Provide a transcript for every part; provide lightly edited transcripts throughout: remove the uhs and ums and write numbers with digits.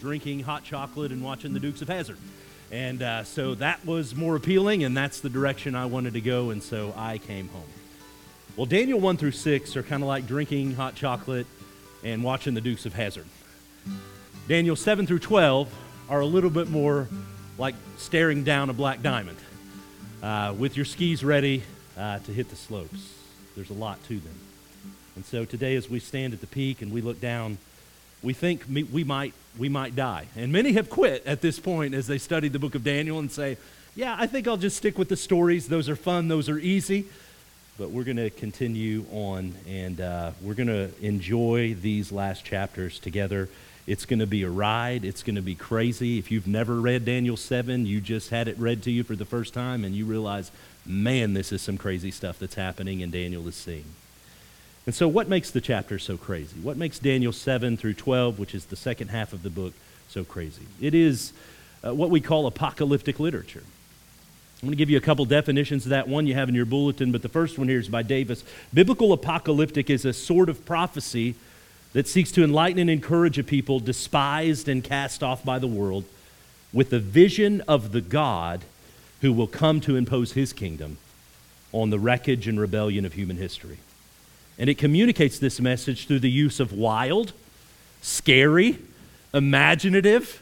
drinking hot chocolate and watching the Dukes of Hazzard. And so that was more appealing, and that's the direction I wanted to go, and so I came home. Well, Daniel 1 through 6 are kind of like drinking hot chocolate and watching the Dukes of Hazzard. Daniel 7 through 12 are a little bit more like staring down a black diamond with your skis ready to hit the slopes. There's a lot to them. And so today as we stand at the peak and we look down, we think we might die. And many have quit at this point as they study the book of Daniel and say, yeah, I think I'll just stick with the stories. Those are fun. Those are easy. But we're going to continue on, and we're going to enjoy these last chapters together. It's going to be a ride. It's going to be crazy. If you've never read Daniel 7, you just had it read to you for the first time, and you realize, man, this is some crazy stuff that's happening, and Daniel is seeing. And so what makes the chapter so crazy? What makes Daniel 7 through 12, which is the second half of the book, so crazy? It is what we call apocalyptic literature. I'm going to give you a couple definitions of that. One you have in your bulletin, but the first one here is by Davis. Biblical apocalyptic is a sort of prophecy that seeks to enlighten and encourage a people despised and cast off by the world with the vision of the God who will come to impose his kingdom on the wreckage and rebellion of human history. And it communicates this message through the use of wild, scary, imaginative,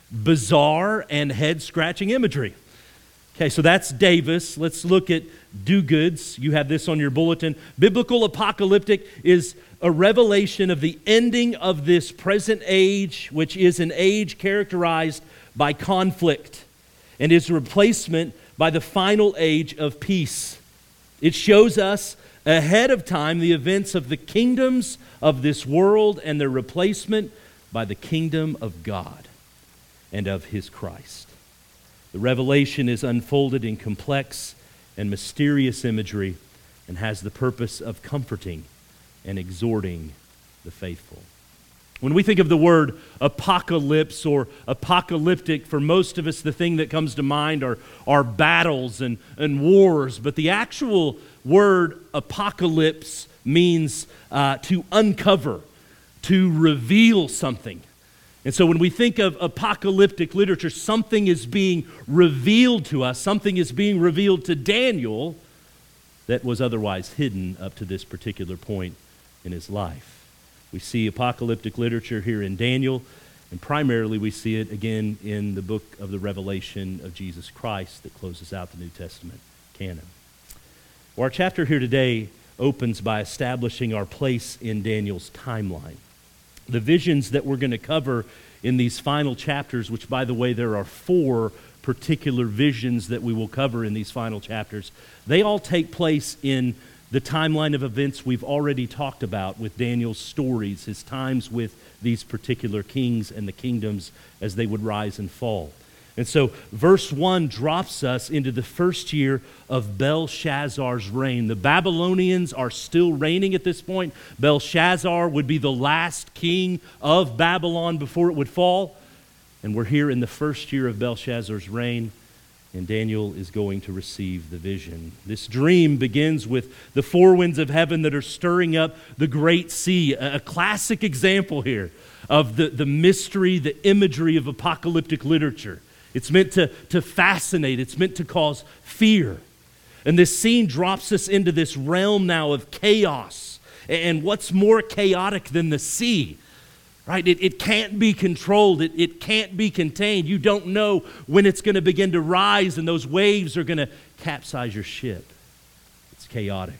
bizarre, and head-scratching imagery. Okay, so that's Davis. Let's look at Dugoods. You have this on your bulletin. Biblical apocalyptic is a revelation of the ending of this present age, which is an age characterized by conflict, and is a replacement by the final age of peace. It shows us ahead of time the events of the kingdoms of this world and their replacement by the kingdom of God and of his Christ. The revelation is unfolded in complex and mysterious imagery and has the purpose of comforting and exhorting the faithful. When we think of the word apocalypse or apocalyptic, for most of us the thing that comes to mind are battles and wars, but the actual word apocalypse means to uncover, to reveal something. And so when we think of apocalyptic literature, something is being revealed to us, something is being revealed to Daniel that was otherwise hidden up to this particular point in his life. We see apocalyptic literature here in Daniel, and primarily we see it again in the book of the Revelation of Jesus Christ that closes out the New Testament canon. Well, our chapter here today opens by establishing our place in Daniel's timeline. The visions that we're going to cover in these final chapters, which, by the way, there are 4 particular visions that we will cover in these final chapters, they all take place in the timeline of events we've already talked about with Daniel's stories, his times with these particular kings and the kingdoms as they would rise and fall. And so verse 1 drops us into the first year of Belshazzar's reign. The Babylonians are still reigning at this point. Belshazzar would be the last king of Babylon before it would fall. And we're here in the first year of Belshazzar's reign, and Daniel is going to receive the vision. This dream begins with the 4 winds of heaven that are stirring up the great sea, a classic example here of the mystery, the imagery of apocalyptic literature. It's meant to fascinate. It's meant to cause fear. And this scene drops us into this realm now of chaos. And what's more chaotic than the sea? Right? It can't be controlled. It can't be contained. You don't know when it's going to begin to rise and those waves are going to capsize your ship. It's chaotic.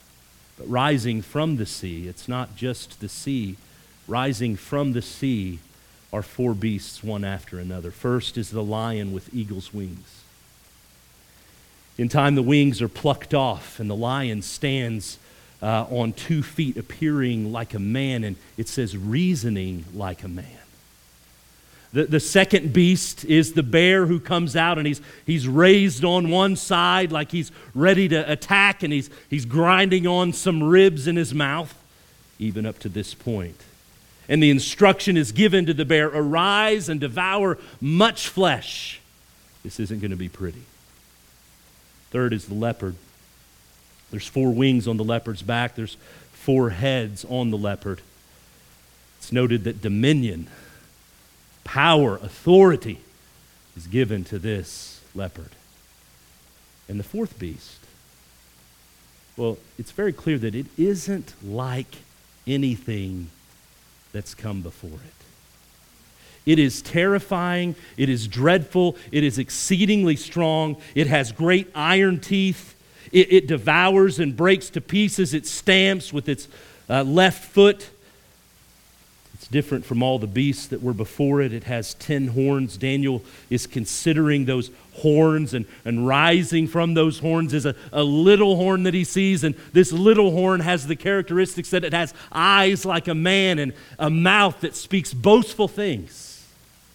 But rising from the sea, it's not just the sea. Rising from the sea are 4 beasts, one after another. First is the lion with eagle's wings. In time, the wings are plucked off, and the lion stands on 2 feet, appearing like a man, and it says reasoning like a man. The second beast is the bear who comes out, and he's raised on one side like he's ready to attack, and he's grinding on some ribs in his mouth, even up to this point. And the instruction is given to the bear, arise and devour much flesh. This isn't going to be pretty. Third is the leopard. There's 4 wings on the leopard's back. There's 4 heads on the leopard. It's noted that dominion, power, authority is given to this leopard. And the fourth beast, well, it's very clear that it isn't like anything that's come before it. It is terrifying, it is dreadful, it is exceedingly strong, it has great iron teeth, it devours and breaks to pieces, it stamps with its left foot. It's different from all the beasts that were before it. It has 10 horns. Daniel is considering those horns and rising from those horns is a little horn that he sees. And this little horn has the characteristics that it has eyes like a man and a mouth that speaks boastful things.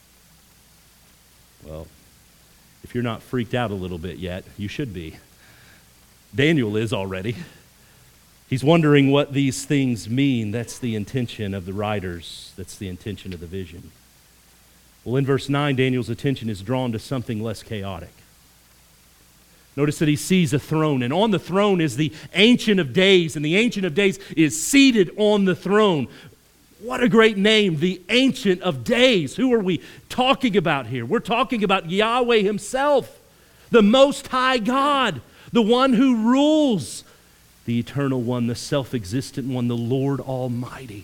Well, if you're not freaked out a little bit yet, you should be. Daniel is already. He's wondering what these things mean. That's the intention of the writers. That's the intention of the vision. Well, in verse 9, Daniel's attention is drawn to something less chaotic. Notice that he sees a throne, and on the throne is the Ancient of Days, and the Ancient of Days is seated on the throne. What a great name, the Ancient of Days. Who are we talking about here? We're talking about Yahweh himself, the Most High God, the one who rules, the Eternal One, the self-existent One, the Lord Almighty.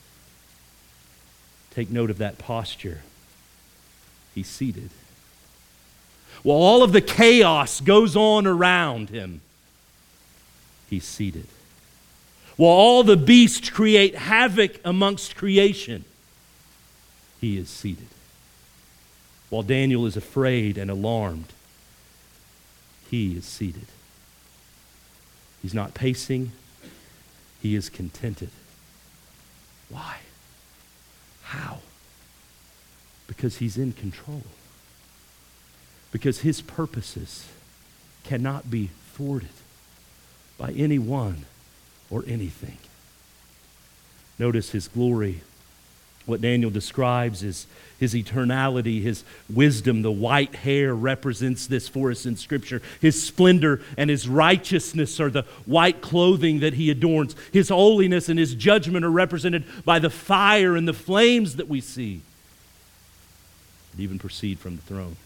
Take note of that posture. He's seated. While all of the chaos goes on around him, he's seated. While all the beasts create havoc amongst creation, he is seated. While Daniel is afraid and alarmed, he is seated. He's not pacing. He is contented. Why? How? Because he's in control. Because his purposes cannot be thwarted by anyone or anything. Notice his glory. What Daniel describes is his eternality, his wisdom. The white hair represents this for us in Scripture. His splendor and his righteousness are the white clothing that he adorns. His holiness and his judgment are represented by the fire and the flames that we see that even proceed from the throne.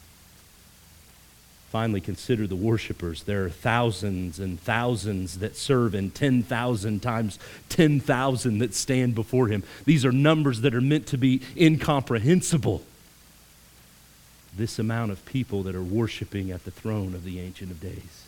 Finally, consider the worshipers. There are thousands and thousands that serve and 10,000 times 10,000 that stand before him. These are numbers that are meant to be incomprehensible. This amount of people that are worshiping at the throne of the Ancient of Days.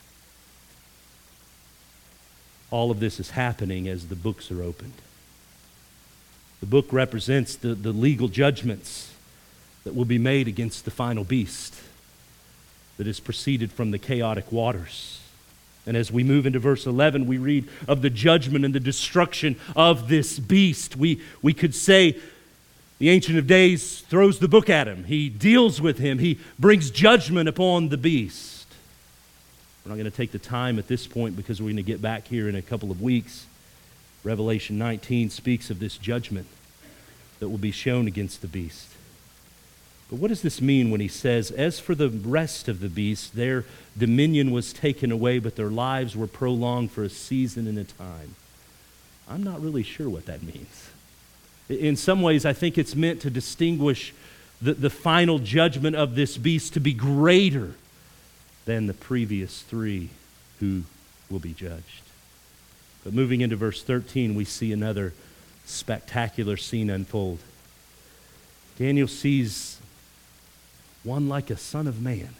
All of this is happening as the books are opened. The book represents the legal judgments that will be made against the final beast that has proceeded from the chaotic waters. And as we move into verse 11, we read of the judgment and the destruction of this beast. We could say the Ancient of Days throws the book at him. He deals with him. He brings judgment upon the beast. We're not going to take the time at this point because we're going to get back here in a couple of weeks. Revelation 19 speaks of this judgment that will be shown against the beast. But what does this mean when he says, as for the rest of the beasts, their dominion was taken away, but their lives were prolonged for a season and a time? I'm not really sure what that means. In some ways, I think it's meant to distinguish the final judgment of this beast to be greater than the previous three who will be judged. But moving into verse 13, we see another spectacular scene unfold. Daniel sees one like a son of man,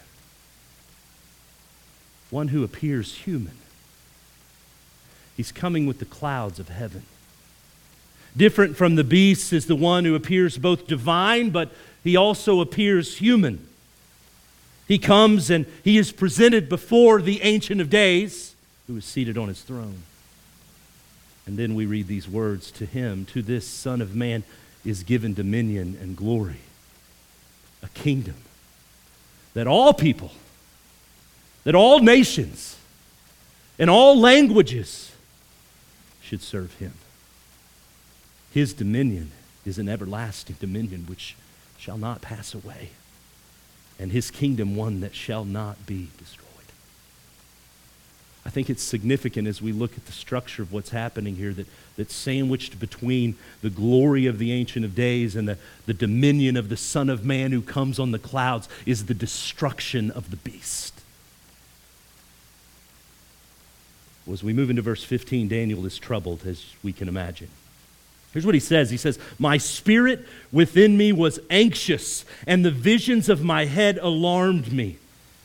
one who appears human. He's coming with the clouds of heaven. Different from the beasts is the one who appears both divine, but he also appears human. He comes and he is presented before the Ancient of Days, who is seated on his throne. And then we read these words, to him, to this Son of Man, is given dominion and glory, a kingdom that all people, that all nations, and all languages should serve him. His dominion is an everlasting dominion which shall not pass away, and his kingdom one that shall not be destroyed. I think it's significant as we look at the structure of what's happening here, that sandwiched between the glory of the Ancient of Days and the dominion of the Son of Man who comes on the clouds is the destruction of the beast. Well, as we move into verse 15, Daniel is troubled, as we can imagine. Here's what he says. He says, "My spirit within me was anxious, and the visions of my head alarmed me."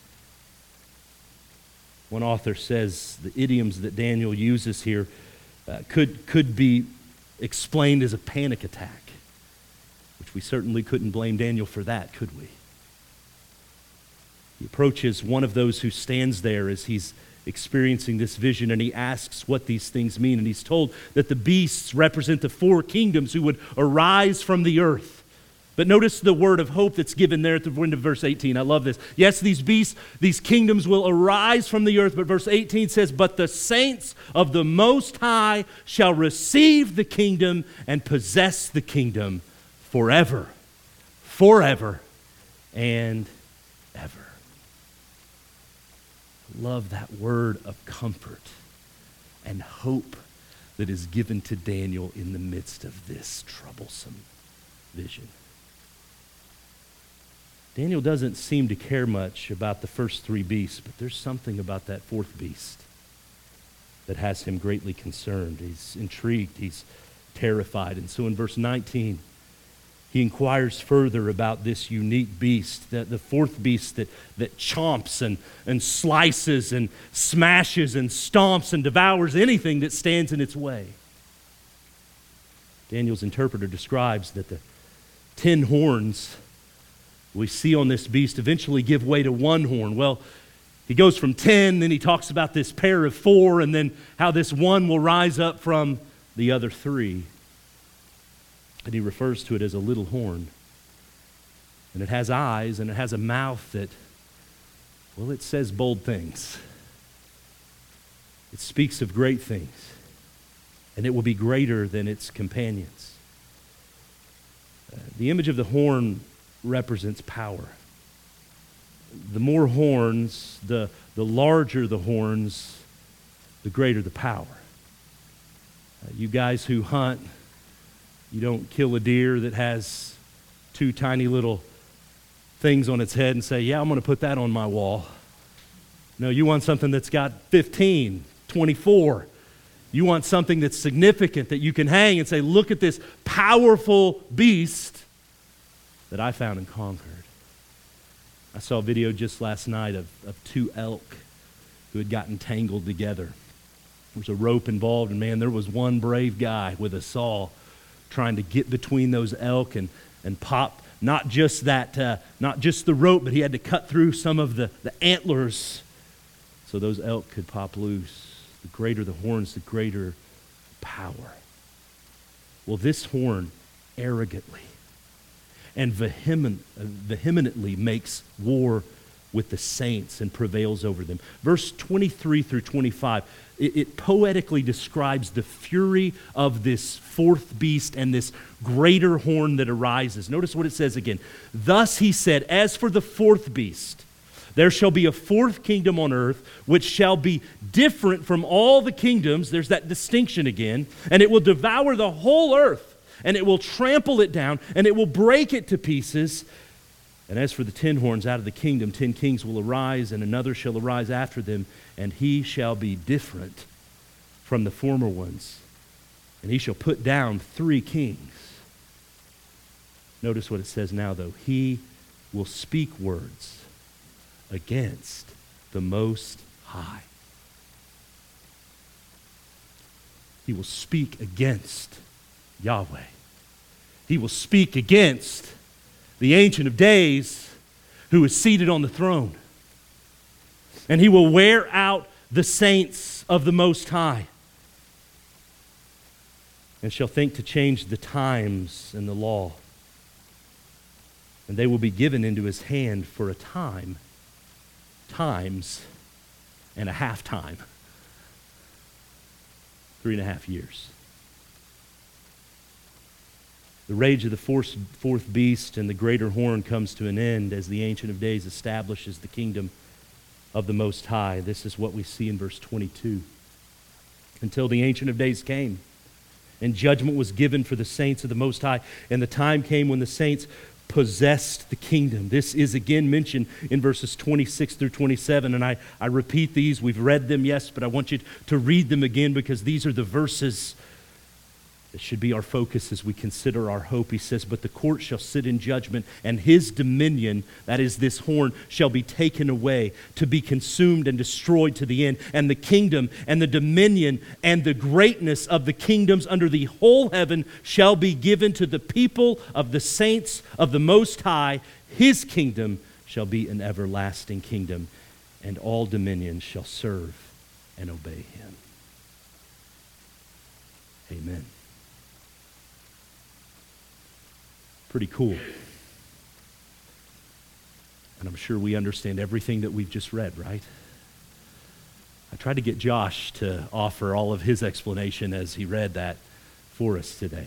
One author says the idioms that Daniel uses here could be explained as a panic attack, which we certainly couldn't blame Daniel for that, could we? He approaches one of those who stands there as he's experiencing this vision, and he asks what these things mean, and he's told that the beasts represent the four kingdoms who would arise from the earth. But notice the word of hope that's given there at the end of verse 18. I love this. Yes, these beasts, these kingdoms will arise from the earth, but verse 18 says, "But the saints of the Most High shall receive the kingdom and possess the kingdom forever, forever, and ever." Love that word of comfort and hope that is given to Daniel in the midst of this troublesome vision. Daniel doesn't seem to care much about the first three beasts, but there's something about that fourth beast that has him greatly concerned. He's intrigued, he's terrified. And so in verse 19, he inquires further about this unique beast, the fourth beast that chomps and slices and smashes and stomps and devours anything that stands in its way. Daniel's interpreter describes that the 10 horns we see on this beast eventually give way to one horn. Well, he goes from 10, then he talks about this pair of 4, and then how this one will rise up from the other 3. And he refers to it as a little horn. And it has eyes and it has a mouth that, well, it says bold things. It speaks of great things. And it will be greater than its companions. The image of the horn represents power. The more horns, the larger the horns, the greater the power. You guys who hunt, you don't kill a deer that has 2 tiny little things on its head and say, "Yeah, I'm going to put that on my wall." No, you want something that's got 15, 24. You want something that's significant that you can hang and say, "Look at this powerful beast that I found and conquered." I saw a video just last night of 2 elk who had gotten tangled together. There was a rope involved, and man, there was one brave guy with a saw trying to get between those elk and pop not just the rope, but he had to cut through some of the antlers so those elk could pop loose. The greater the horns, the greater power. Well, this horn arrogantly and vehemently makes war with the saints and prevails over them. Verse 23 through 25, it poetically describes the fury of this fourth beast and this greater horn that arises. Notice what it says again. "Thus he said, as for the fourth beast, there shall be a fourth kingdom on earth, which shall be different from all the kingdoms." There's that distinction again. "And it will devour the whole earth, and it will trample it down, and it will break it to pieces. And as for the 10 horns, out of the kingdom 10 kings will arise, and another shall arise after them, and he shall be different from the former ones. And he shall put down 3 kings." Notice what it says now, though. "He will speak words against the Most High." He will speak against Yahweh. He will speak against the Ancient of Days who is seated on the throne. And he will wear out the saints of the Most High and shall think to change the times and the law. And they will be given into his hand for a time, times, and a half time. 3.5 years. The rage of the fourth beast and the greater horn comes to an end as the Ancient of Days establishes the kingdom of the Most High. This is what we see in verse 22. Until the Ancient of Days came, and judgment was given for the saints of the Most High, and the time came when the saints possessed the kingdom. This is again mentioned in verses 26 through 27, and I repeat these. We've read them, yes, but I want you to read them again because these are the verses that should be our focus as we consider our hope. He says, "But the court shall sit in judgment, and his dominion," that is this horn, "shall be taken away, to be consumed and destroyed to the end. And the kingdom and the dominion and the greatness of the kingdoms under the whole heaven shall be given to the people of the saints of the Most High. His kingdom shall be an everlasting kingdom, and all dominions shall serve and obey him." Amen. Pretty cool. And I'm sure we understand everything that we've just read, right? I tried to get Josh to offer all of his explanation as he read that for us today.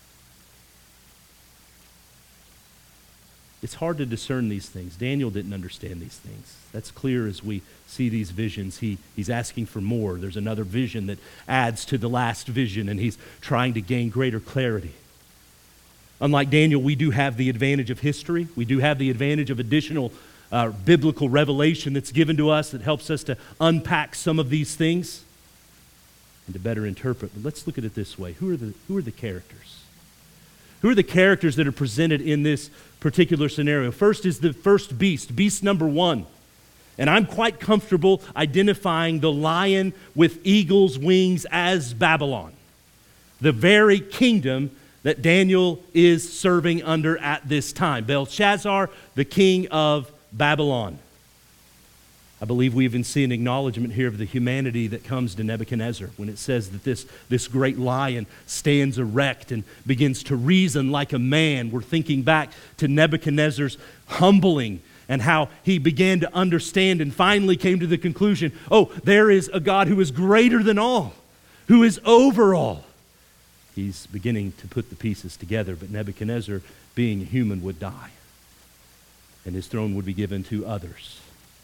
It's hard to discern these things. Daniel didn't understand these things. That's clear as we see these visions. He's asking for more. There's another vision that adds to the last vision, and he's trying to gain greater clarity. Unlike Daniel, we do have the advantage of history. We do have the advantage of additional biblical revelation that's given to us that helps us to unpack some of these things and to better interpret. But let's look at it this way. Who are the characters? Who are the characters that are presented in this particular scenario? First is the first beast, beast number 1. And I'm quite comfortable identifying the lion with eagle's wings as Babylon, the very kingdom that Daniel is serving under at this time. Belshazzar, the king of Babylon. I believe we even see an acknowledgement here of the humanity that comes to Nebuchadnezzar when it says that this great lion stands erect and begins to reason like a man. We're thinking back to Nebuchadnezzar's humbling and how he began to understand and finally came to the conclusion, oh, there is a God who is greater than all, who is over all. He's beginning to put the pieces together, but Nebuchadnezzar, being human, would die, and his throne would be given to others.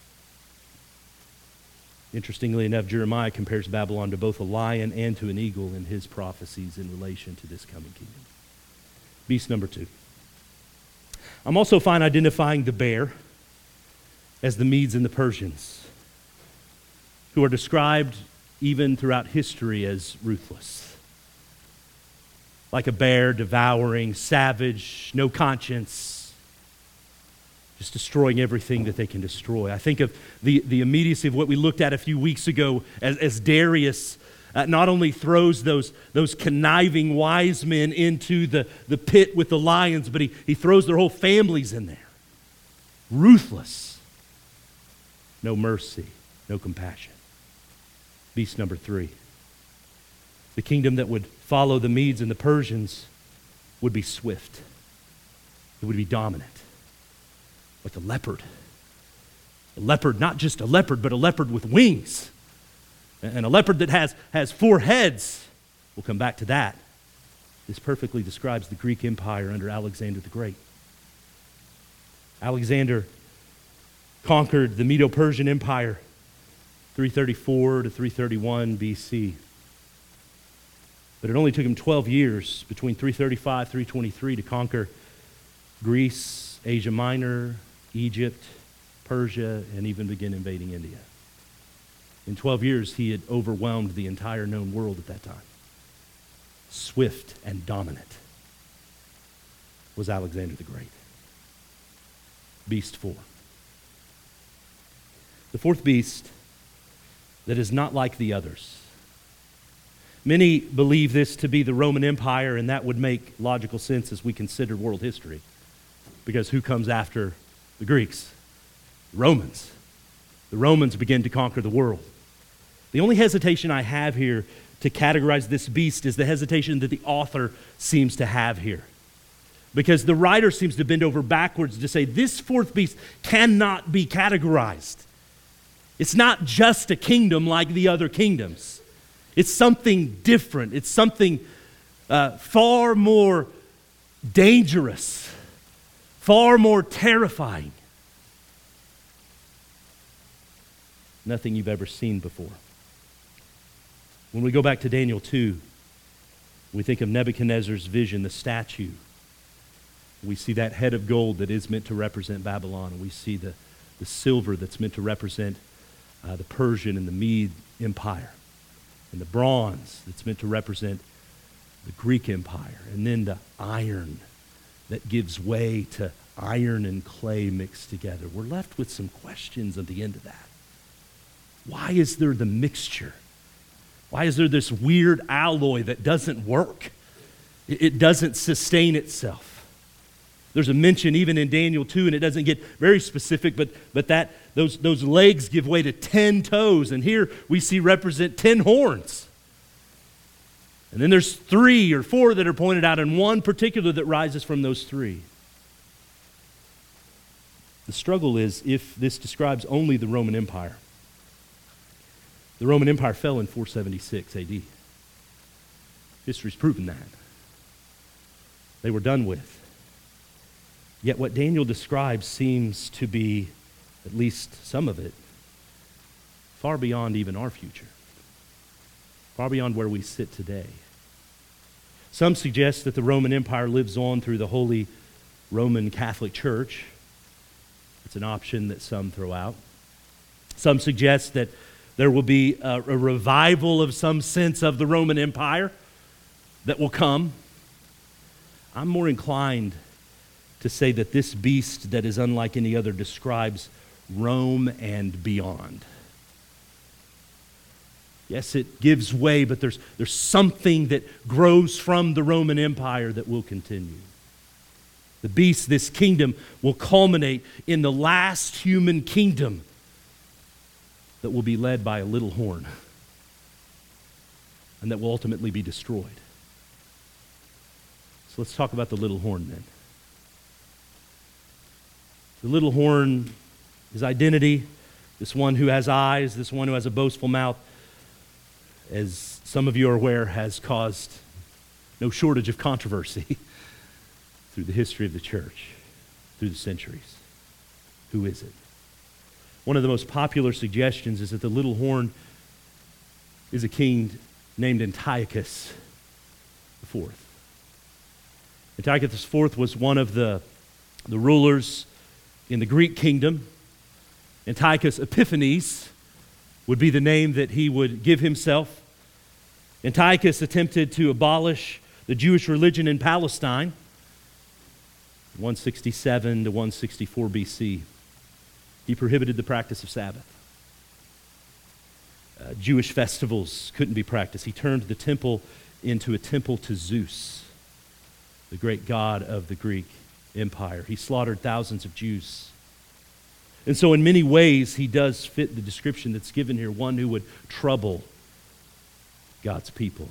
Interestingly enough, Jeremiah compares Babylon to both a lion and to an eagle in his prophecies in relation to this coming kingdom. Beast number 2. I'm also fine identifying the bear as the Medes and the Persians, who are described even throughout history as ruthless. Like a bear, devouring, savage, no conscience, just destroying everything that they can destroy. I think of the immediacy of what we looked at a few weeks ago as Darius not only throws those conniving wise men into the pit with the lions, but he throws their whole families in there. Ruthless. No mercy, no compassion. Beast number 3. The kingdom that would follow the Medes and the Persians would be swift. It would be dominant. Like a leopard. A leopard, not just a leopard, but a leopard with wings. And a leopard that has 4 heads. We'll come back to that. This perfectly describes the Greek Empire under Alexander the Great. Alexander conquered the Medo-Persian Empire 334 to 331 BC. But it only took him 12 years between 335 323 to conquer Greece, Asia Minor, Egypt, Persia, and even begin invading India. In 12 years, he had overwhelmed the entire known world at that time. Swift and dominant was Alexander the Great. Beast 4. The fourth beast that is not like the others. Many believe this to be the Roman Empire, and that would make logical sense as we consider world history. Because who comes after the Greeks? The Romans. The Romans begin to conquer the world. The only hesitation I have here to categorize this beast is the hesitation that the author seems to have here. Because the writer seems to bend over backwards to say this fourth beast cannot be categorized. It's not just a kingdom like the other kingdoms. It's something different. It's something far more dangerous, far more terrifying. nothing you've ever seen before. When we go back to Daniel 2, we think of Nebuchadnezzar's vision, the statue. We see that head of gold that is meant to represent Babylon. And we see the silver that's meant to represent the Persian and the Mede Empire. And the bronze that's meant to represent the Greek Empire. And then the iron that gives way to iron and clay mixed together. We're left with some questions at the end of that. Why is there the mixture? Why is there this weird alloy that doesn't work? It doesn't sustain itself. There's a mention even in Daniel 2, and it doesn't get very specific, but that those legs give way to 10 toes, and here we see represent 10 horns. And then there's 3 or 4 that are pointed out, and one particular that rises from those 3. The struggle is if this describes only the Roman Empire. The Roman Empire fell in 476 AD. History's proven that. They were done with. Yet what Daniel describes seems to be, at least some of it, far beyond even our future. Far beyond where we sit today. Some suggest that the Roman Empire lives on through the Holy Roman Catholic Church. It's an option that some throw out. Some suggest that there will be a revival of some sense of the Roman Empire that will come. I'm more inclined to say that this beast that is unlike any other describes Rome and beyond. Yes, it gives way, but there's something that grows from the Roman Empire that will continue. The beast, this kingdom, will culminate in the last human kingdom that will be led by a little horn and that will ultimately be destroyed. So let's talk about the little horn then. The little horn, his identity, this one who has eyes, this one who has a boastful mouth, as some of you are aware, has caused no shortage of controversy through the history of the church, through the centuries. Who is it? One of the most popular suggestions is that the little horn is a king named Antiochus IV. Antiochus IV was one of the rulers in the Greek kingdom. Antiochus Epiphanes would be the name that he would give himself. Antiochus attempted to abolish the Jewish religion in Palestine, 167 to 164 BC. He prohibited the practice of Sabbath. Jewish festivals couldn't be practiced. He turned the temple into a temple to Zeus, the great god of the Greek Empire. He slaughtered thousands of Jews. And so in many ways, he does fit the description that's given here, one who would trouble God's people.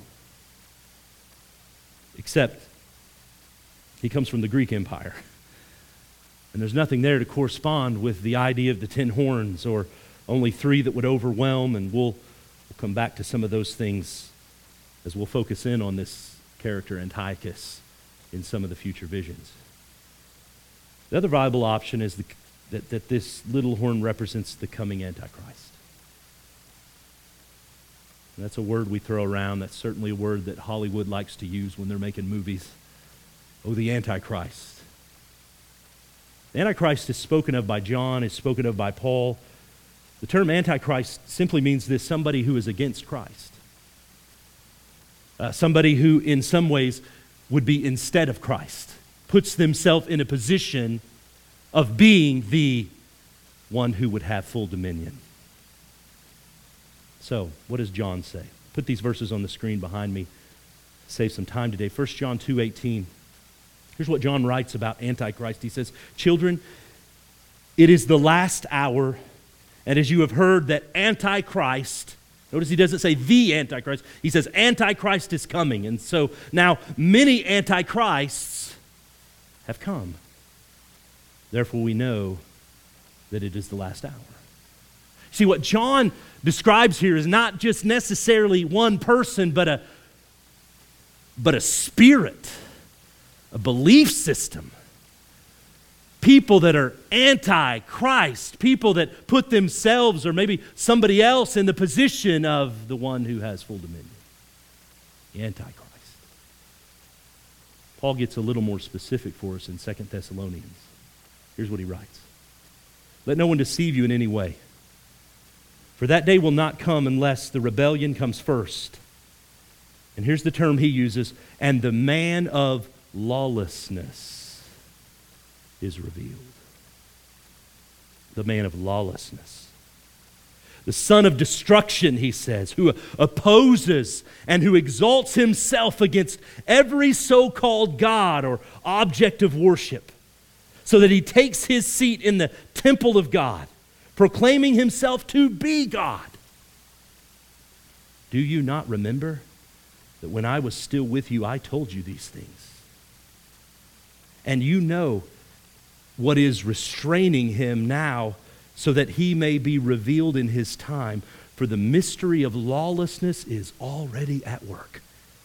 Except he comes from the Greek Empire. And there's nothing there to correspond with the idea of the 10 horns or only 3 that would overwhelm, and we'll come back to some of those things as we'll focus in on this character Antiochus in some of the future visions. The other viable option is that this little horn represents the coming Antichrist. And that's a word we throw around. That's certainly a word that Hollywood likes to use when they're making movies. Oh, the Antichrist. The Antichrist is spoken of by John, is spoken of by Paul. The term Antichrist simply means this: somebody who is against Christ. Somebody who in some ways would be instead of Christ, puts themselves in a position of being the one who would have full dominion. So, what does John say? Put these verses on the screen behind me. Save some time today. 1 John 2:18. Here's what John writes about Antichrist. He says, "Children, it is the last hour, and as you have heard that Antichrist," notice he doesn't say the Antichrist, he says Antichrist is coming. And so now many Antichrists have come. Therefore we know that it is the last hour. See, what John describes here is not just necessarily one person, but a spirit, a belief system. people that are anti-Christ, people that put themselves or maybe somebody else in the position of the one who has full dominion, the Antichrist. Paul gets a little more specific for us in 2 Thessalonians. Here's what he writes. Let no one deceive you in any way, for that day will not come unless the rebellion comes first. And here's the term he uses, and the man of lawlessness is revealed. The man of lawlessness. The son of destruction, he says, who opposes and who exalts himself against every so-called God or object of worship, so that he takes his seat in the temple of God, proclaiming himself to be God. Do you not remember that when I was still with you, I told you these things? And you know what is restraining him now, so that he may be revealed in his time. For the mystery of lawlessness is already at work.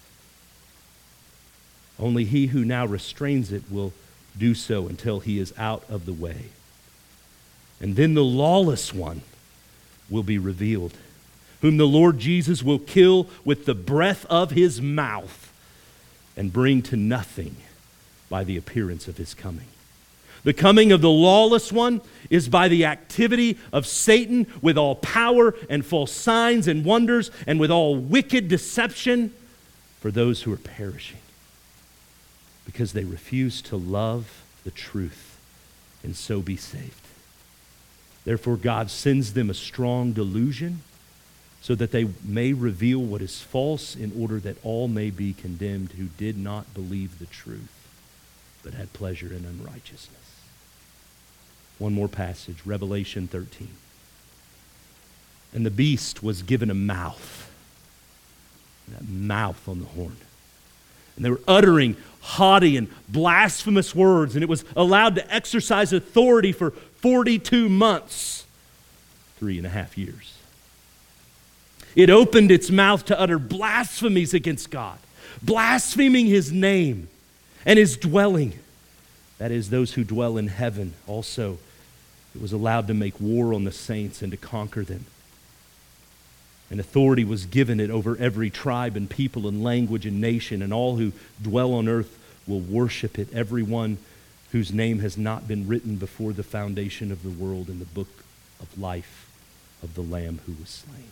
Only he who now restrains it will do so until he is out of the way. And then the lawless one will be revealed, whom the Lord Jesus will kill with the breath of his mouth and bring to nothing by the appearance of his coming. The coming of the lawless one is by the activity of Satan with all power and false signs and wonders and with all wicked deception for those who are perishing, because they refuse to love the truth and so be saved. Therefore, God sends them a strong delusion so that they may reveal what is false, in order that all may be condemned who did not believe the truth but had pleasure in unrighteousness. One more passage, Revelation 13. And the beast was given a mouth, that mouth on the horn. And they were uttering haughty and blasphemous words, and it was allowed to exercise authority for 42 months, 3.5 years. It opened its mouth to utter blasphemies against God, blaspheming his name and his dwelling. That is, those who dwell in heaven. Also, it was allowed to make war on the saints and to conquer them. And authority was given it over every tribe and people and language and nation, and all who dwell on earth will worship it, everyone whose name has not been written before the foundation of the world in the book of life of the Lamb who was slain.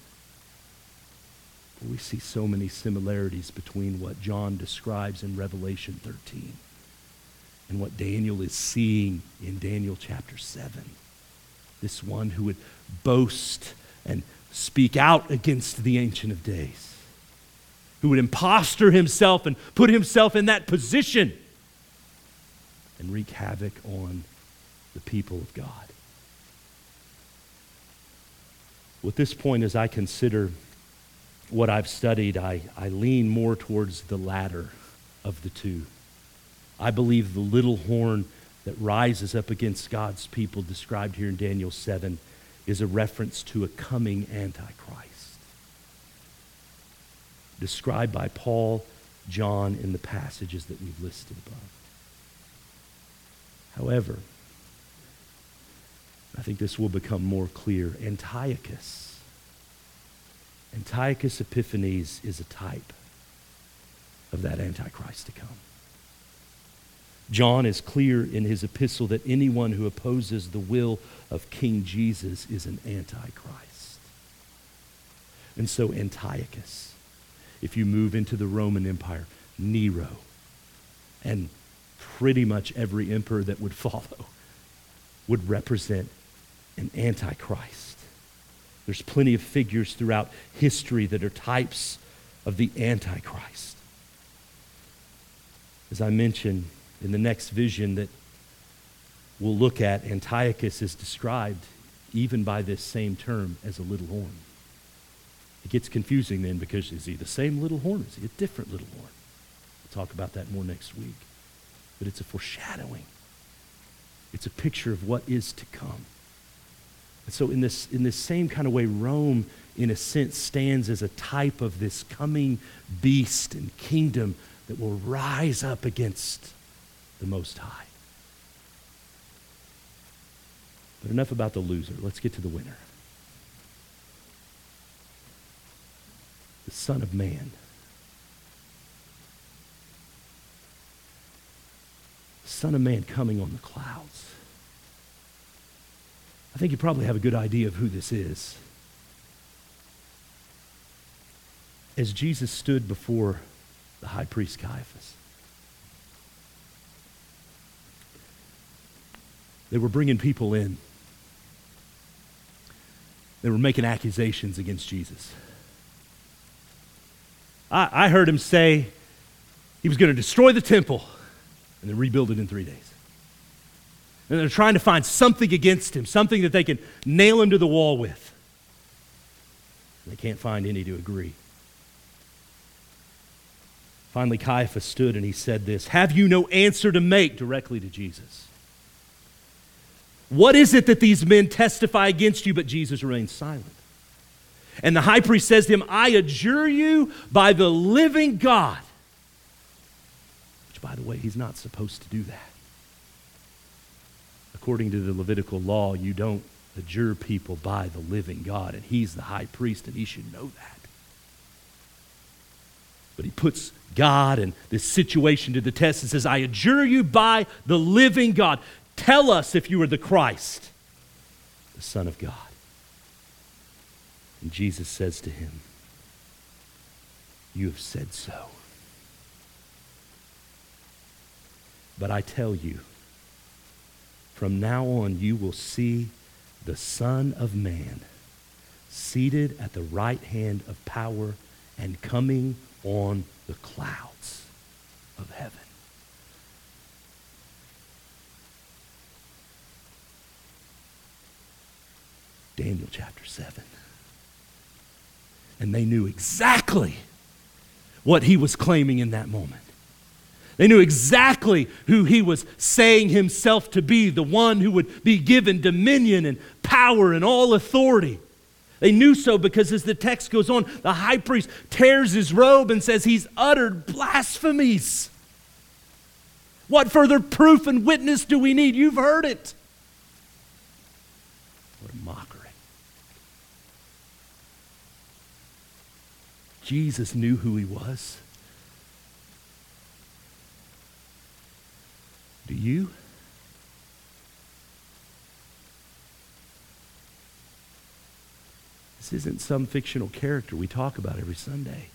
We see so many similarities between what John describes in Revelation 13 and what Daniel is seeing in Daniel chapter 7. This one who would boast and speak out against the Ancient of Days, who would impostor himself and put himself in that position and wreak havoc on the people of God. Well, at this point, as I consider what I've studied, I lean more towards the latter of the two. I believe the little horn that rises up against God's people, described here in Daniel 7, is a reference to a coming Antichrist, described by Paul, John, in the passages that we've listed above. However, I think this will become more clear. Antiochus Epiphanes is a type of that Antichrist to come. John is clear in his epistle that anyone who opposes the will of King Jesus is an Antichrist. And so Antiochus, if you move into the Roman Empire, Nero, and pretty much every emperor that would follow, would represent an Antichrist. There's plenty of figures throughout history that are types of the Antichrist. As I mentioned, in the next vision that we'll look at, Antiochus is described even by this same term as a little horn. It gets confusing then, because is he the same little horn? Is he a different little horn? We'll talk about that more next week. But it's a foreshadowing. It's a picture of what is to come. And so in this same kind of way, Rome, in a sense, stands as a type of this coming beast and kingdom that will rise up against the Most High. But enough about the loser. Let's get to the winner. The Son of Man. The Son of Man coming on the clouds. I think you probably have a good idea of who this is. As Jesus stood before the high priest Caiaphas, they were bringing people in. They were making accusations against Jesus. I heard him say he was going to destroy the temple and then rebuild it in 3 days. And they're trying to find something against him, something that they can nail him to the wall with. They can't find any to agree. Finally, Caiaphas stood and he said this, "Have you no answer to make?" directly to Jesus. "What is it that these men testify against you?" But Jesus remained silent. And the high priest says to him, "I adjure you by the living God." Which, by the way, he's not supposed to do that. According to the Levitical law, you don't adjure people by the living God, and he's the high priest, and he should know that. But he puts God and this situation to the test and says, "I adjure you by the living God. Tell us if you are the Christ, the Son of God." And Jesus says to him, "You have said so. But I tell you, from now on you will see the Son of Man seated at the right hand of power and coming on the clouds of heaven." Daniel chapter 7. And they knew exactly what he was claiming in that moment. They knew exactly who he was saying himself to be, the one who would be given dominion and power and all authority. They knew so because as the text goes on, the high priest tears his robe and says he's uttered blasphemies. What further proof and witness do we need? You've heard it. What a mockery. Jesus knew who he was. Do you? This isn't some fictional character we talk about every Sunday.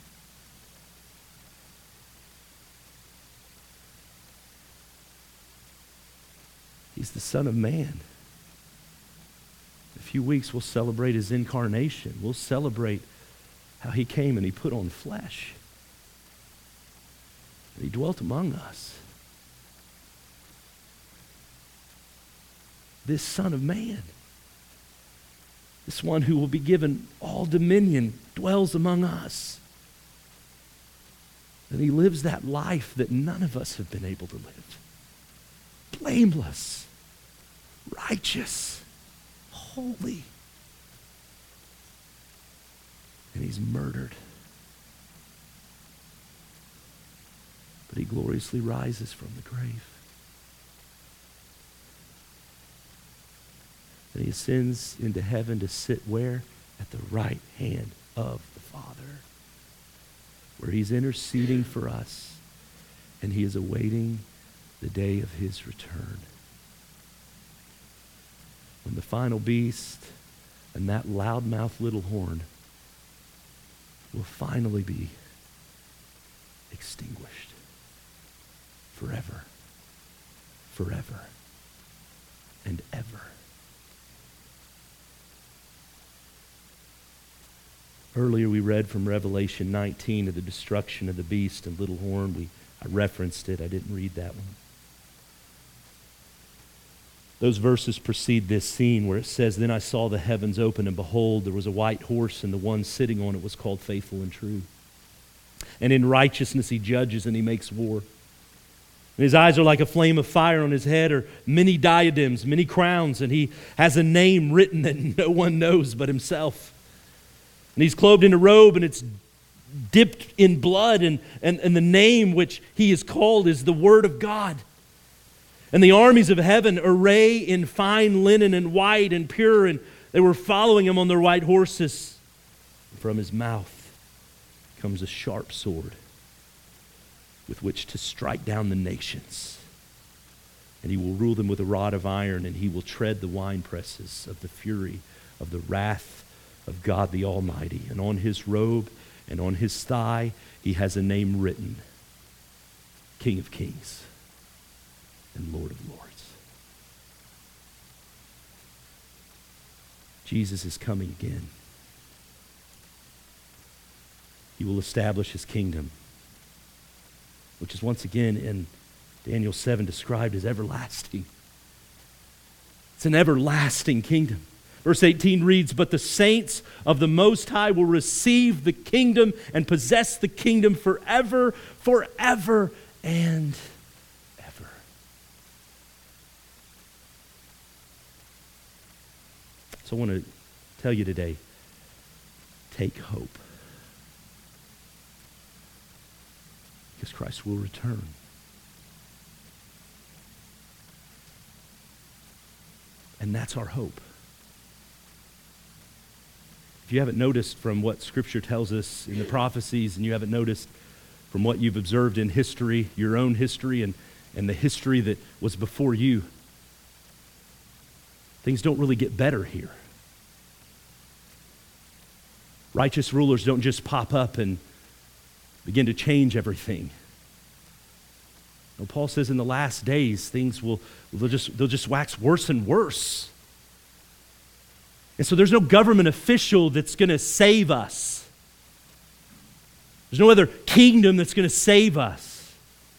He's the Son of Man. In a few weeks we'll celebrate his incarnation. We'll celebrate how he came and he put on flesh. And he dwelt among us. This Son of Man, this one who will be given all dominion, dwells among us. And he lives that life that none of us have been able to live. Blameless, righteous, holy. And he's murdered. But he gloriously rises from the grave. And he ascends into heaven to sit where? At the right hand of the Father, where he's interceding for us, and he is awaiting the day of his return. When the final beast and that loudmouth little horn will finally be extinguished forever, forever, and ever. Earlier we read from Revelation 19 of the destruction of the beast and little horn. I referenced it. I didn't read that one. Those verses precede this scene where it says, "Then I saw the heavens open, and behold, there was a white horse, and the one sitting on it was called Faithful and True. And in righteousness he judges and he makes war. And his eyes are like a flame of fire, on his head are many diadems, many crowns, and he has a name written that no one knows but himself. And he's clothed in a robe, and it's dipped in blood, and the name which he is called is the Word of God. And the armies of heaven, array in fine linen and white and pure, and they were following him on their white horses. From his mouth comes a sharp sword with which to strike down the nations. And he will rule them with a rod of iron, and he will tread the winepresses of the fury of the wrath of God the Almighty. And on his robe and on his thigh he has a name written, King of Kings and Lord of Lords. Jesus is coming again. He will establish his kingdom, which is once again in Daniel 7 described as everlasting. It's an everlasting kingdom. Verse 18 reads, "But the saints of the Most High will receive the kingdom and possess the kingdom forever, forever, and ever." So I want to tell you today, take hope. Because Christ will return. And that's our hope. If you haven't noticed from what Scripture tells us in the prophecies, and you haven't noticed from what you've observed in history, your own history and the history that was before you, things don't really get better here. Righteous rulers don't just pop up and begin to change everything. No, Paul says in the last days things they'll just wax worse and worse. And so there's no government official that's going to save us. There's no other kingdom that's going to save us.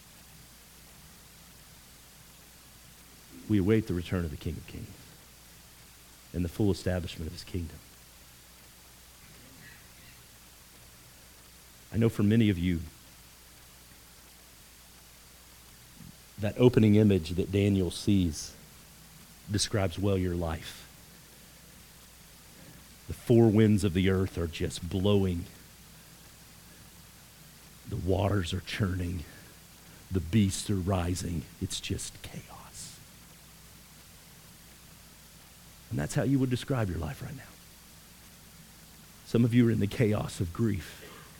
We await the return of the King of Kings and the full establishment of his kingdom. I know for many of you, that opening image that Daniel sees describes well your life. The four winds of the earth are just blowing. The waters are churning. The beasts are rising. It's just chaos. And that's how you would describe your life right now. Some of you are in the chaos of grief.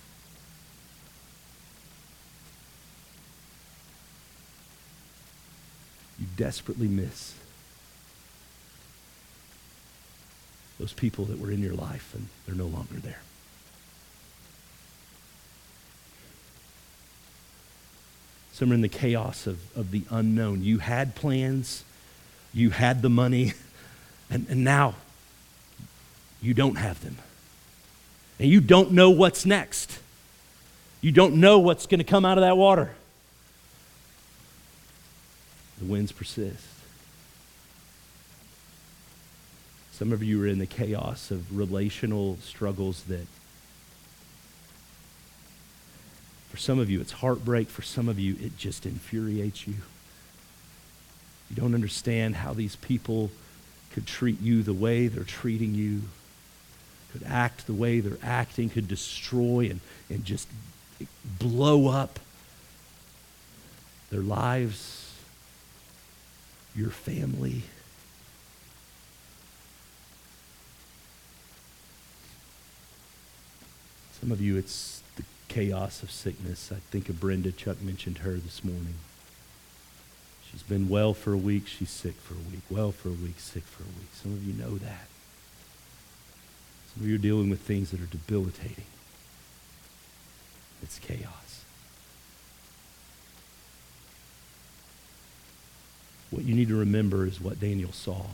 You desperately miss those people that were in your life and they're no longer there. Some are in the chaos of the unknown. You had plans, you had the money, and now you don't have them. And you don't know what's next. You don't know what's going to come out of that water. The winds persist. Some of you are in the chaos of relational struggles that, for some of you, it's heartbreak. For some of you, it just infuriates you. You don't understand how these people could treat you the way they're treating you, could act the way they're acting, could destroy and just blow up their lives, your family. Some of you, it's the chaos of sickness. I think of Brenda. Chuck mentioned her this morning. She's been well for a week. She's sick for a week. Well for a week, sick for a week. Some of you know that. Some of you are dealing with things that are debilitating. It's chaos. What you need to remember is what Daniel saw.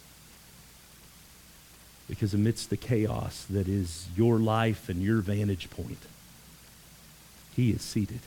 Because amidst the chaos that is your life and your vantage point, he is seated.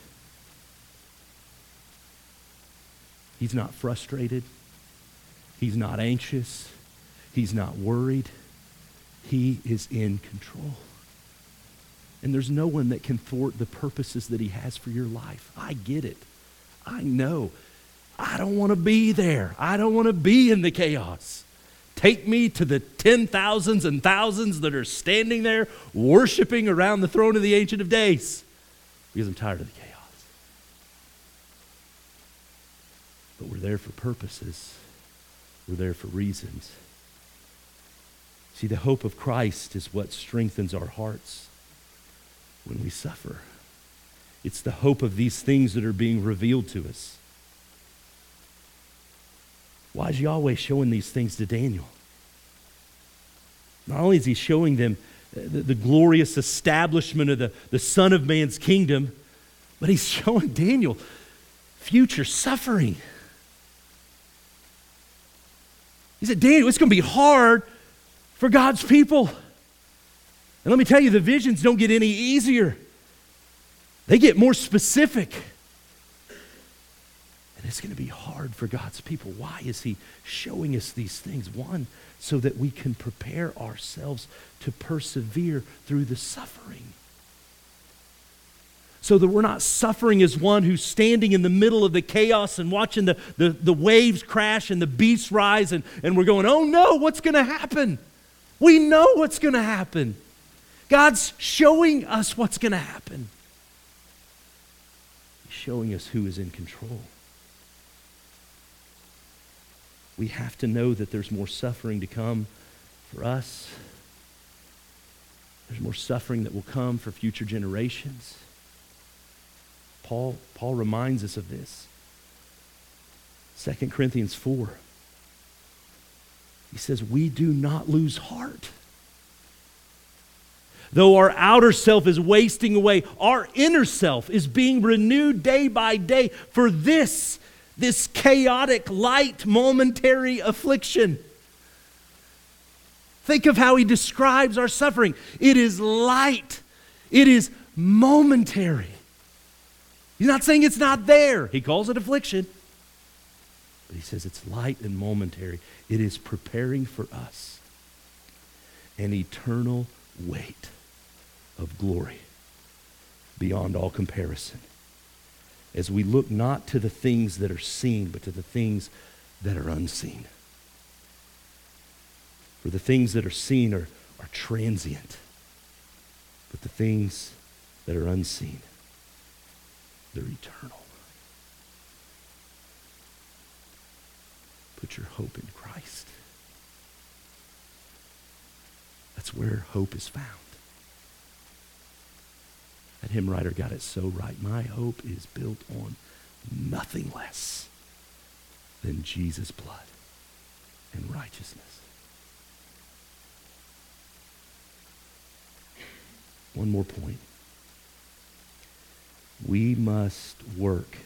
He's not frustrated. He's not anxious. He's not worried. He is in control. And there's no one that can thwart the purposes that he has for your life. I get it. I know. I don't want to be there. I don't want to be in the chaos. Take me to the 10,000s and thousands that are standing there worshiping around the throne of the Ancient of Days, because I'm tired of the chaos. but we're there for purposes. We're there for reasons. See, the hope of Christ is what strengthens our hearts when we suffer. It's the hope of these things that are being revealed to us. Why is Yahweh showing these things to Daniel? Not only is he showing them the glorious establishment of the Son of Man's kingdom, but he's showing Daniel future suffering. He said, Daniel, it's going to be hard for God's people. And let me tell you, the visions don't get any easier. They get more specific. And it's going to be hard for God's people. Why is he showing us these things? One, so that we can prepare ourselves to persevere through the suffering. So that we're not suffering as one who's standing in the middle of the chaos and watching the waves crash and the beasts rise and we're going, oh no, what's going to happen? We know what's going to happen. God's showing us what's going to happen. He's showing us who is in control. We have to know that there's more suffering to come for us. There's more suffering that will come for future generations. Paul reminds us of this. 2 Corinthians 4. He says, we do not lose heart. Though our outer self is wasting away, our inner self is being renewed day by day for this chaotic, light, momentary affliction. Think of how he describes our suffering. It is light. It is momentary. He's not saying it's not there. He calls it affliction. But he says it's light and momentary. It is preparing for us an eternal weight of glory beyond all comparison, as we look not to the things that are seen, but to the things that are unseen. For the things that are seen are transient, but the things that are unseen, they're eternal. Put your hope in Christ. That's where hope is found. That hymn writer got it so right. My hope is built on nothing less than Jesus' blood and righteousness. One more point. We must work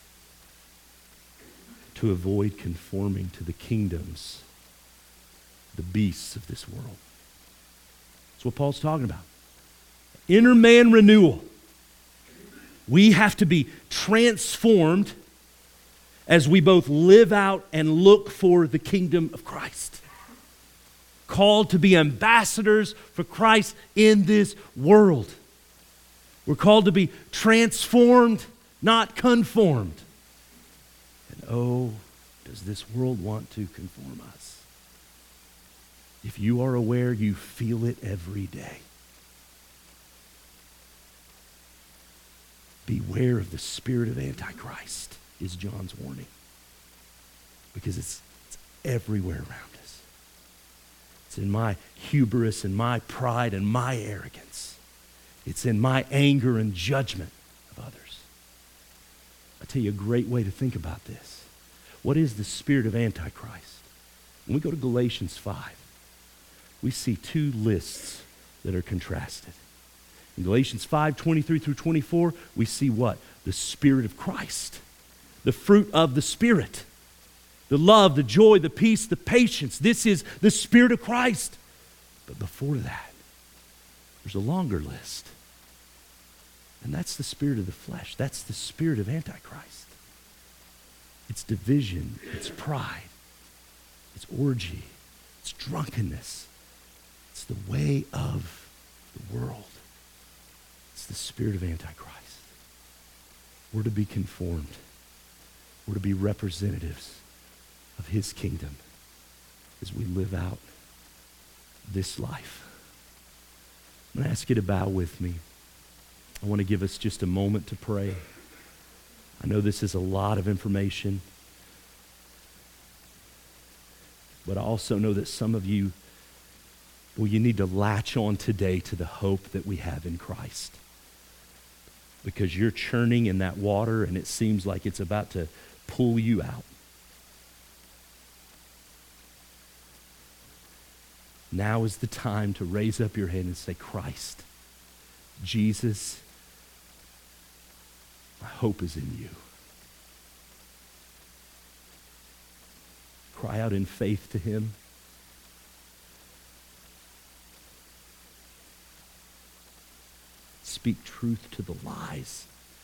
to avoid conforming to the kingdoms, the beasts of this world. That's what Paul's talking about. Inner man renewal. We have to be transformed as we both live out and look for the kingdom of Christ. Called to be ambassadors for Christ in this world. We're called to be transformed, not conformed. And oh, does this world want to conform us? If you are aware, you feel it every day. Beware of the spirit of Antichrist, is John's warning. Because it's everywhere around us. It's in my hubris and my pride and my arrogance. It's in my anger and judgment of others. I'll tell you a great way to think about this. What is the spirit of Antichrist? When we go to Galatians 5, we see two lists that are contrasted. In Galatians 5, 23 through 24, we see what? The Spirit of Christ. The fruit of the Spirit. The love, the joy, the peace, the patience. This is the Spirit of Christ. But before that, there's a longer list. And that's the spirit of the flesh. That's the spirit of Antichrist. It's division. It's pride. It's orgy. It's drunkenness. It's the way of the world. It's the spirit of Antichrist. We're to be conformed. We're to be representatives of his kingdom as we live out this life. I'm going to ask you to bow with me. I want to give us just a moment to pray. I know this is a lot of information. But I also know that some of you, well, you need to latch on today to the hope that we have in Christ. Because you're churning in that water and it seems like it's about to pull you out. Now is the time to raise up your hand and say, Christ, Jesus, my hope is in you. Cry out in faith to him. Speak truth to the lies.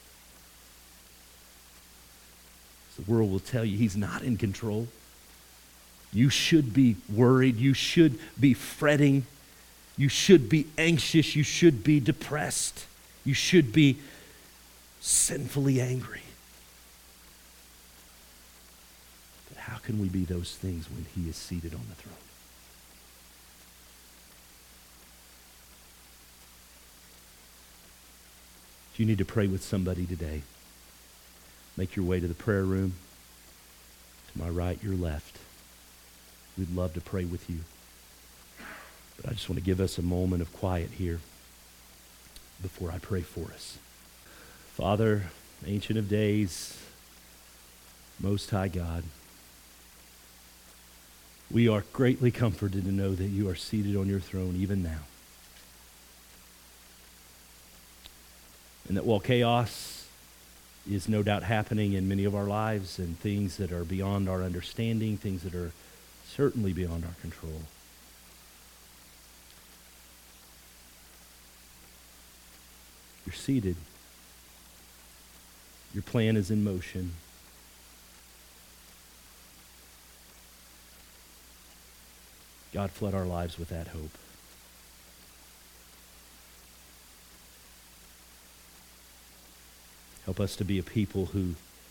The world will tell you he's not in control. You should be worried. You should be fretting. You should be anxious. You should be depressed. You should be sinfully angry. But how can we be those things when he is seated on the throne? If you need to pray with somebody today, make your way to the prayer room. To my right, your left. We'd love to pray with you. But I just want to give us a moment of quiet here before I pray for us. Father, Ancient of Days, Most High God, we are greatly comforted to know that you are seated on your throne even now. And that while chaos is no doubt happening in many of our lives and things that are beyond our understanding, things that are certainly beyond our control, you're seated. Your plan is in motion. God, flood our lives with that hope. Help us to be a people who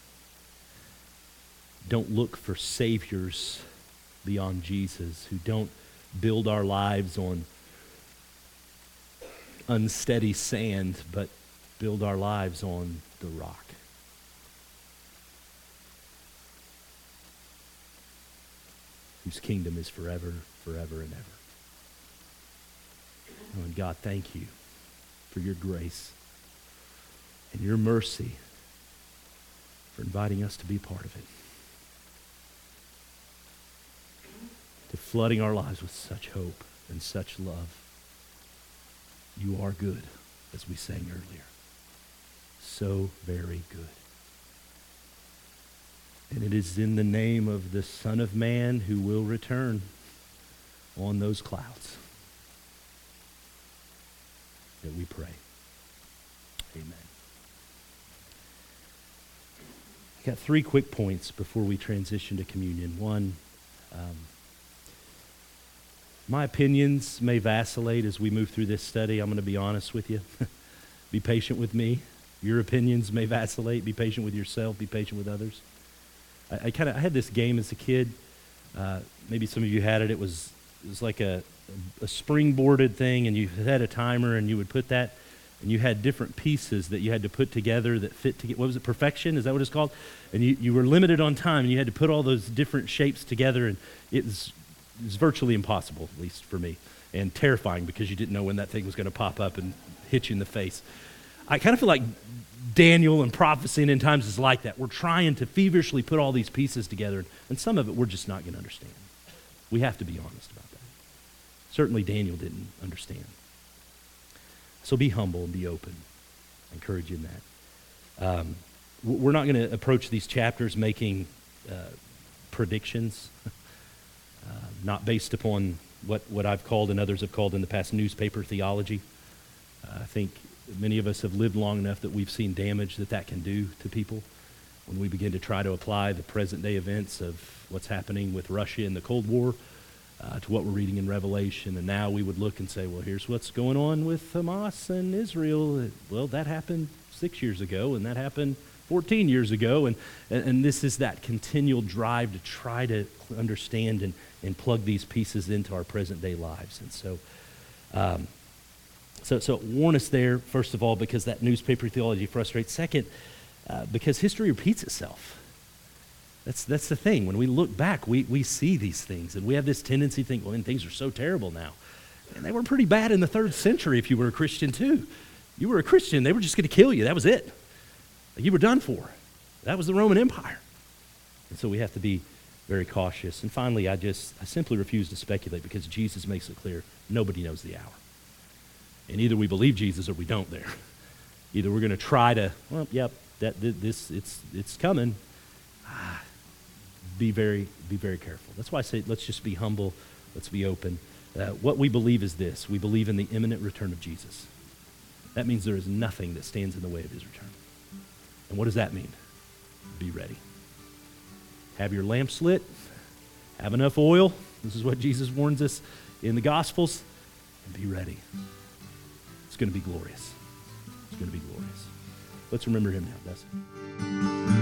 don't look for saviors beyond Jesus, who don't build our lives on unsteady sand, but build our lives on the rock. Whose kingdom is forever, forever and ever. Oh, and God, thank you for your grace and your mercy for inviting us to be part of it. To flooding our lives with such hope and such love. You are good, as we sang earlier. So very good. And it is in the name of the Son of Man who will return on those clouds that we pray. Amen. I've got 3 quick points before we transition to communion. One, my opinions may vacillate as we move through this study. I'm going to be honest with you. Be patient with me. Your opinions may vacillate. Be patient with yourself. Be patient with others. I had this game as a kid. Maybe some of you had it. It was like a springboarded thing, and you had a timer, and you would put that, and you had different pieces that you had to put together that fit together. What was it? Perfection? Is that what it's called? And you were limited on time, and you had to put all those different shapes together, and it was virtually impossible, at least for me, and terrifying because you didn't know when that thing was going to pop up and hit you in the face. I kind of feel like Daniel and prophecy in times is like that. We're trying to feverishly put all these pieces together, and some of it we're just not going to understand. We have to be honest about that. Certainly Daniel didn't understand. So be humble and be open. I encourage you in that. We're not going to approach these chapters making predictions, not based upon what I've called and others have called in the past newspaper theology. I think many of us have lived long enough that we've seen damage that can do to people when we begin to try to apply the present day events of what's happening with Russia in the Cold War to what we're reading in Revelation. And now we would look and say, well, here's what's going on with Hamas and Israel. Well, that happened 6 years ago, and that happened 14 years ago. And this is that continual drive to try to understand and plug these pieces into our present day lives. And so warn us there, first of all, because that newspaper theology frustrates. Second, because history repeats itself. That's the thing. When we look back, we see these things, and we have this tendency to think, well, man, things are so terrible now. And they were pretty bad in the 3rd century if you were a Christian too. You were a Christian, they were just going to kill you. That was it. You were done for. That was the Roman Empire. And so we have to be very cautious. And finally, I simply refuse to speculate because Jesus makes it clear nobody knows the hour. And either we believe Jesus or we don't there. Either we're going to try to, well, yep, it's coming. Be very careful. That's why I say let's just be humble. Let's be open. What we believe is this. We believe in the imminent return of Jesus. That means there is nothing that stands in the way of his return. And what does that mean? Be ready. Have your lamps lit. Have enough oil. This is what Jesus warns us in the Gospels. And be ready. It's going to be glorious. It's going to be glorious. Let's remember him now, Dustin.